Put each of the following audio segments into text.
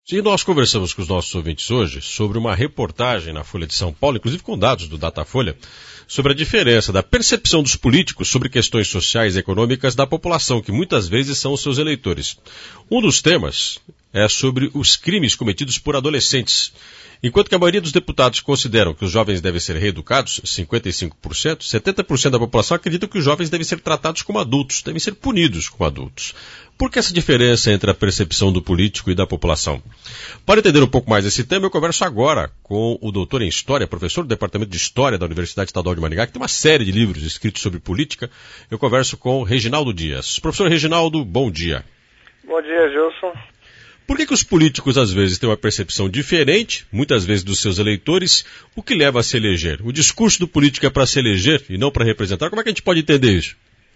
E nós conversamos com os nossos ouvintes hoje sobre uma reportagem na Folha de São Paulo, inclusive com dados do Datafolha, sobre a diferença da percepção dos políticos sobre questões sociais e econômicas da população, que muitas vezes são os seus eleitores. Um dos temas é sobre os crimes cometidos por adolescentes. Enquanto que a maioria dos deputados consideram que os jovens devem ser reeducados, 55%, 70% da população acredita que os jovens devem ser tratados como adultos, devem ser punidos como adultos. Por que essa diferença entre a percepção do político e da população? Para entender um pouco mais esse tema, eu converso agora com o doutor em História, professor do Departamento de História da Universidade Estadual de Maringá, que tem uma série de livros escritos sobre política. Eu converso com Reginaldo Dias. Professor Reginaldo, bom dia. Bom dia, Gilson. Por que os políticos, às vezes, têm uma percepção diferente, muitas vezes, dos seus eleitores? O que leva a se eleger? O discurso do político é para se eleger e não para representar? Como é que a gente pode entender isso?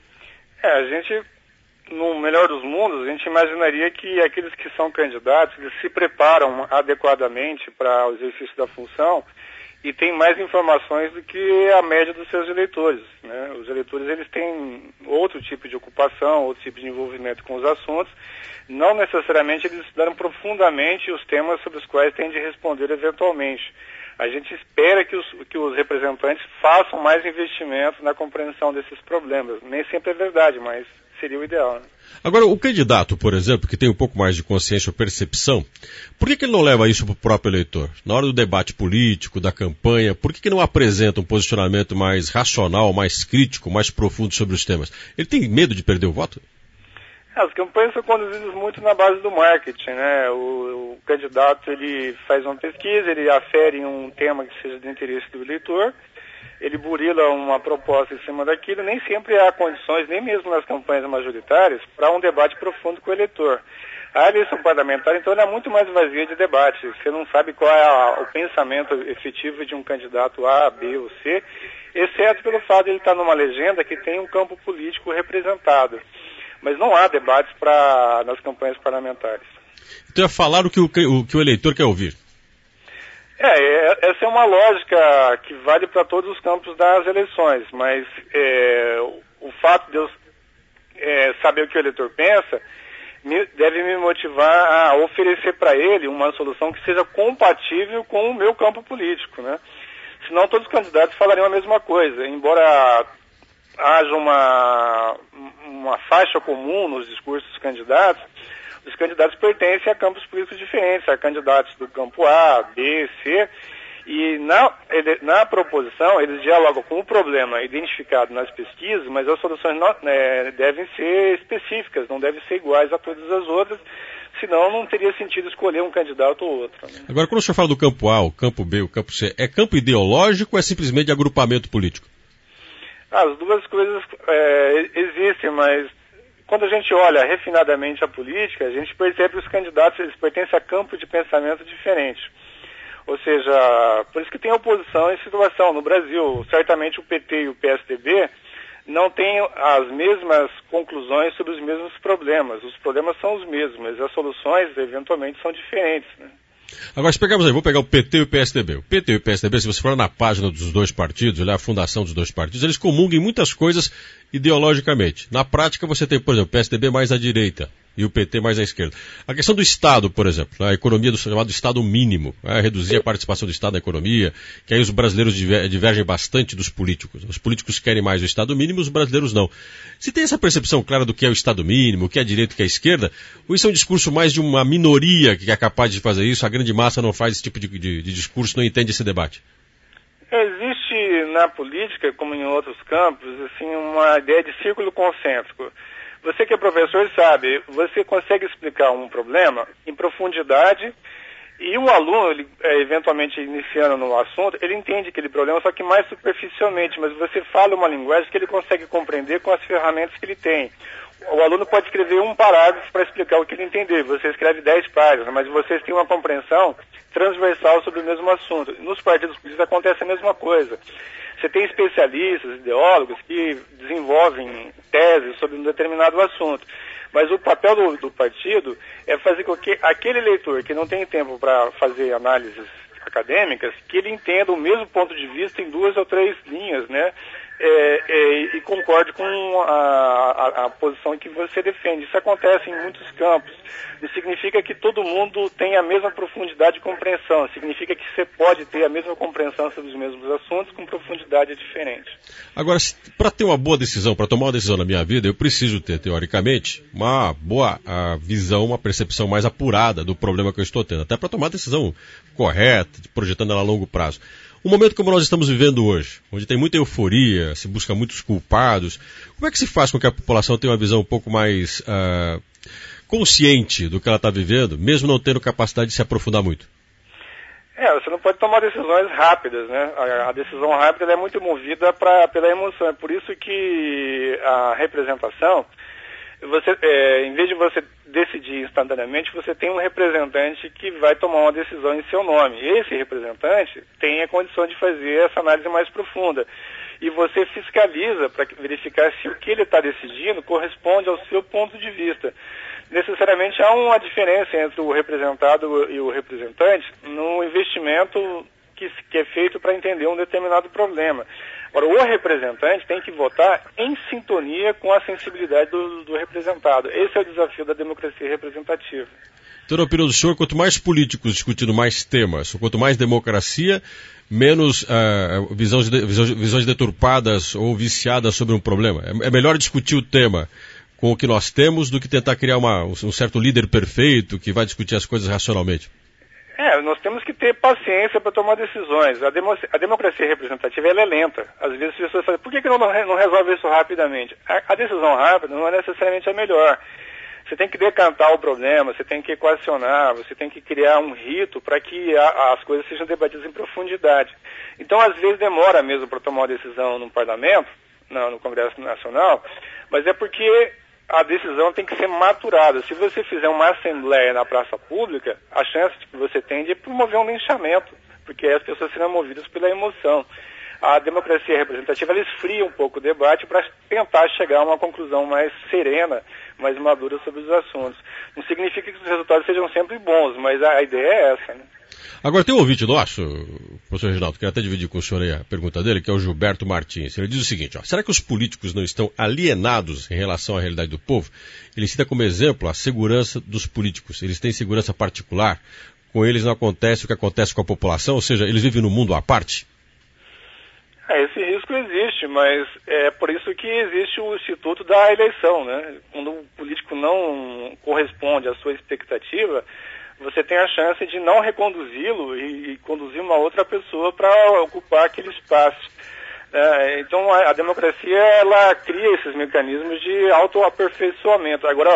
A gente, no melhor dos mundos, a gente imaginaria que aqueles que são candidatos, eles se preparam adequadamente para o exercício da função e têm mais informações do que a média dos seus eleitores, né? Os eleitores, eles têm outro tipo de ocupação, outro tipo de envolvimento com os assuntos. Não necessariamente eles estudaram profundamente os temas sobre os quais têm de responder eventualmente. A gente espera que os representantes façam mais investimento na compreensão desses problemas. Nem sempre é verdade, mas seria o ideal, né? Agora, o candidato, por exemplo, que tem um pouco mais de consciência ou percepção, por que ele não leva isso para o próprio eleitor? Na hora do debate político, da campanha, por que não apresenta um posicionamento mais racional, mais crítico, mais profundo sobre os temas? Ele tem medo de perder o voto? As campanhas são conduzidas muito na base do marketing, né? O candidato, ele faz uma pesquisa, ele afere um tema que seja de interesse do eleitor, ele burila uma proposta em cima daquilo, nem sempre há condições, nem mesmo nas campanhas majoritárias, para um debate profundo com o eleitor. A eleição parlamentar, então, ela é muito mais vazia de debate. Você não sabe qual é o pensamento efetivo de um candidato A, B ou C, exceto pelo fato de ele estar numa legenda que tem um campo político representado. Mas não há debates nas campanhas parlamentares. Então é falar o que o eleitor quer ouvir. Essa é uma lógica que vale para todos os campos das eleições, mas o fato de eu saber o que o eleitor pensa deve me motivar a oferecer para ele uma solução que seja compatível com o meu campo político, né? Senão todos os candidatos falariam a mesma coisa, embora haja uma faixa comum nos discursos dos candidatos, os candidatos pertencem a campos políticos diferentes, a candidatos do campo A, B, C, e na proposição eles dialogam com o problema identificado nas pesquisas, mas as soluções devem ser específicas, não devem ser iguais a todas as outras, senão não teria sentido escolher um candidato ou outro, né? Agora, quando o senhor fala do campo A, o campo B, o campo C, é campo ideológico ou é simplesmente agrupamento político? As duas coisas existem, mas quando a gente olha refinadamente a política, a gente percebe que os candidatos eles pertencem a campo de pensamento diferente. Ou seja, por isso que tem oposição em situação. No Brasil, certamente o PT e o PSDB não têm as mesmas conclusões sobre os mesmos problemas. Os problemas são os mesmos, mas as soluções eventualmente são diferentes, né? Agora, se pegarmos aí, vou pegar o PT e o PSDB. O PT e o PSDB, se você for na página dos dois partidos, olhar a fundação dos dois partidos, eles comungam em muitas coisas ideologicamente. Na prática, você tem, por exemplo, o PSDB mais à direita e o PT mais à esquerda. A questão do Estado, por exemplo, a economia do chamado Estado mínimo, reduzir a participação do Estado na economia, que aí os brasileiros divergem bastante dos políticos. Os políticos querem mais o Estado mínimo, os brasileiros não. Se tem essa percepção clara do que é o Estado mínimo, o que é a direita e o que é a esquerda, ou isso é um discurso mais de uma minoria que é capaz de fazer isso, a grande massa não faz esse tipo de discurso, não entende esse debate? Existe na política, como em outros campos, assim, uma ideia de círculo concêntrico. Você que é professor sabe, você consegue explicar um problema em profundidade e o aluno, ele, eventualmente iniciando no assunto, ele entende aquele problema, só que mais superficialmente, mas você fala uma linguagem que ele consegue compreender com as ferramentas que ele tem. O aluno pode escrever um parágrafo para explicar o que ele entender, você escreve 10 páginas, mas vocês têm uma compreensão transversal sobre o mesmo assunto. Nos partidos políticos acontece a mesma coisa. Você tem especialistas, ideólogos que desenvolvem teses sobre um determinado assunto. Mas o papel do partido é fazer com que aquele eleitor que não tem tempo para fazer análises acadêmicas, que ele entenda o mesmo ponto de vista em 2 ou 3 linhas, né? e concorde com a posição que você defende. Isso acontece em muitos campos. Isso significa que todo mundo tem a mesma profundidade de compreensão. Significa que você pode ter a mesma compreensão sobre os mesmos assuntos com profundidade diferente. Agora, para ter uma boa decisão, para tomar uma decisão na minha vida, eu preciso ter, teoricamente, uma boa visão, uma percepção mais apurada do problema que eu estou tendo, até para tomar a decisão correta, projetando ela a longo prazo. Um momento como nós estamos vivendo hoje, onde tem muita euforia, se busca muitos culpados, como é que se faz com que a população tenha uma visão um pouco mais consciente do que ela está vivendo, mesmo não tendo capacidade de se aprofundar muito? Você não pode tomar decisões rápidas, né? A decisão rápida é muito movida pela emoção. É por isso que a representação, em vez de você decidir instantaneamente, você tem um representante que vai tomar uma decisão em seu nome. Esse representante tem a condição de fazer essa análise mais profunda. E você fiscaliza para verificar se o que ele está decidindo corresponde ao seu ponto de vista. Necessariamente há uma diferença entre o representado e o representante no investimento que é feito para entender um determinado problema. Agora, o representante tem que votar em sintonia com a sensibilidade do representado. Esse é o desafio da democracia representativa. Então, na opinião do senhor, quanto mais políticos discutindo mais temas, quanto mais democracia, menos visões deturpadas ou viciadas sobre um problema. É melhor discutir o tema com o que nós temos do que tentar criar um certo líder perfeito que vai discutir as coisas racionalmente. Nós temos que ter paciência para tomar decisões. A democracia representativa ela é lenta. Às vezes as pessoas falam, por que não resolve isso rapidamente? A decisão rápida não é necessariamente a melhor. Você tem que decantar o problema, você tem que equacionar, você tem que criar um rito para que as coisas sejam debatidas em profundidade. Então, às vezes, demora mesmo para tomar uma decisão no parlamento, no Congresso Nacional, mas é porque a decisão tem que ser maturada. Se você fizer uma assembleia na praça pública, a chance que você tem de promover um linchamento, porque as pessoas serão movidas pela emoção. A democracia representativa ela esfria um pouco o debate para tentar chegar a uma conclusão mais serena, mais madura sobre os assuntos. Não significa que os resultados sejam sempre bons, mas a ideia é essa, né? Agora, tem um ouvinte nosso, professor Reginaldo, quero até dividir com o senhor aí a pergunta dele, que é o Gilberto Martins. Ele diz o seguinte, será que os políticos não estão alienados em relação à realidade do povo? Ele cita como exemplo a segurança dos políticos. Eles têm segurança particular, com eles não acontece o que acontece com a população, ou seja, eles vivem num mundo à parte? Esse risco existe, mas é por isso que existe o Instituto da Eleição, né? Quando o político não corresponde à sua expectativa, você tem a chance de não reconduzi-lo e conduzir uma outra pessoa para ocupar aquele espaço. Então a democracia ela cria esses mecanismos de autoaperfeiçoamento. Agora,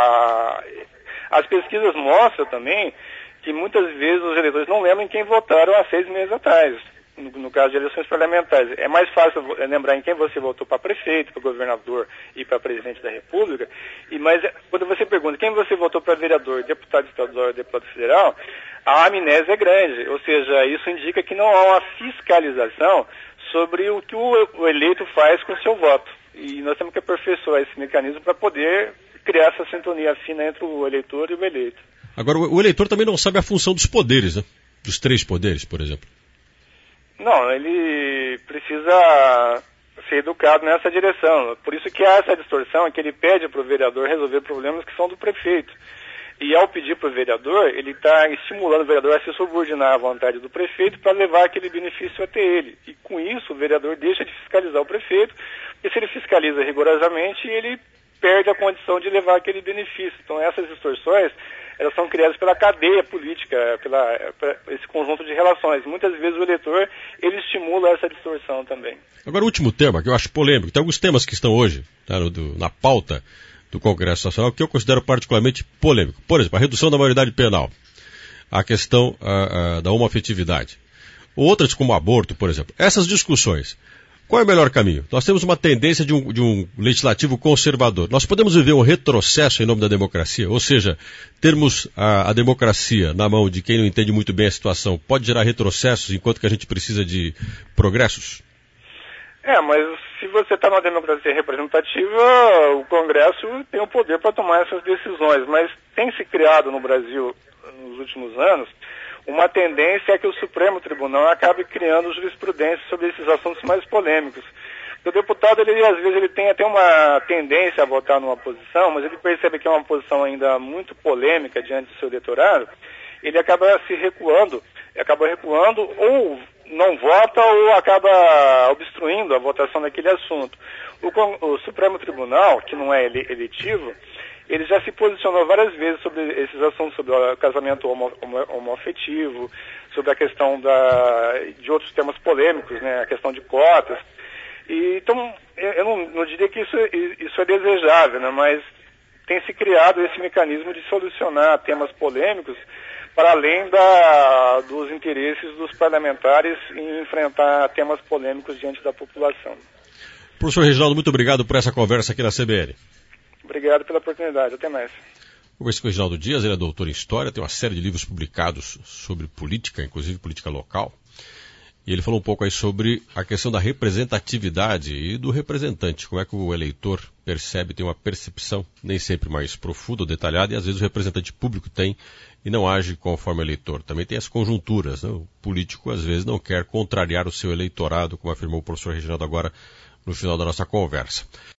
as pesquisas mostram também que muitas vezes os eleitores não lembram em quem votaram há 6 meses atrás. No caso de eleições parlamentares, é mais fácil lembrar em quem você votou para prefeito, para governador e para presidente da República, mas quando você pergunta quem você votou para vereador, deputado estadual e deputado federal, a amnésia é grande, ou seja, isso indica que não há uma fiscalização sobre o que o eleito faz com o seu voto. E nós temos que aperfeiçoar esse mecanismo para poder criar essa sintonia fina entre o eleitor e o eleito. Agora, o eleitor também não sabe a função dos poderes, né? Dos 3 poderes, por exemplo. Não, ele precisa ser educado nessa direção. Por isso que há essa distorção, que ele pede para o vereador resolver problemas que são do prefeito. E ao pedir para o vereador, ele está estimulando o vereador a se subordinar à vontade do prefeito para levar aquele benefício até ele. E com isso o vereador deixa de fiscalizar o prefeito, e se ele fiscaliza rigorosamente, ele perde a condição de levar aquele benefício. Então essas distorções elas são criadas pela cadeia política, esse conjunto de relações. Muitas vezes o eleitor, ele estimula essa distorção também. Agora, o último tema, que eu acho polêmico, tem alguns temas que estão hoje na pauta do Congresso Nacional, que eu considero particularmente polêmico. Por exemplo, a redução da maioridade penal, a questão da homoafetividade, outras como o aborto, por exemplo. Essas discussões, qual é o melhor caminho? Nós temos uma tendência de um legislativo conservador. Nós podemos viver um retrocesso em nome da democracia, ou seja, termos a democracia na mão de quem não entende muito bem a situação pode gerar retrocessos enquanto que a gente precisa de progressos? Mas se você está numa democracia representativa, o Congresso tem o poder para tomar essas decisões, mas tem se criado no Brasil, nos últimos anos, uma tendência é que o Supremo Tribunal acabe criando jurisprudência sobre esses assuntos mais polêmicos. O deputado, às vezes, ele tem até uma tendência a votar numa posição, mas ele percebe que é uma posição ainda muito polêmica diante do seu eleitorado, ele acaba recuando ou não vota ou acaba obstruindo a votação daquele assunto. O Supremo Tribunal, que não é eletivo, ele já se posicionou várias vezes sobre esses assuntos, sobre o casamento homoafetivo, sobre a questão de outros temas polêmicos, né, a questão de cotas. Então, eu não diria que isso é desejável, né, mas tem se criado esse mecanismo de solucionar temas polêmicos para além dos interesses dos parlamentares em enfrentar temas polêmicos diante da população. Professor Reginaldo, muito obrigado por essa conversa aqui na CBN. Obrigado pela oportunidade. Até mais. Conversei com o Reginaldo Dias, ele é doutor em História, tem uma série de livros publicados sobre política, inclusive política local. E ele falou um pouco aí sobre a questão da representatividade e do representante. Como é que o eleitor percebe, tem uma percepção nem sempre mais profunda ou detalhada, e às vezes o representante público tem e não age conforme o eleitor. Também tem as conjunturas, né? O político às vezes não quer contrariar o seu eleitorado, como afirmou o professor Reginaldo agora no final da nossa conversa.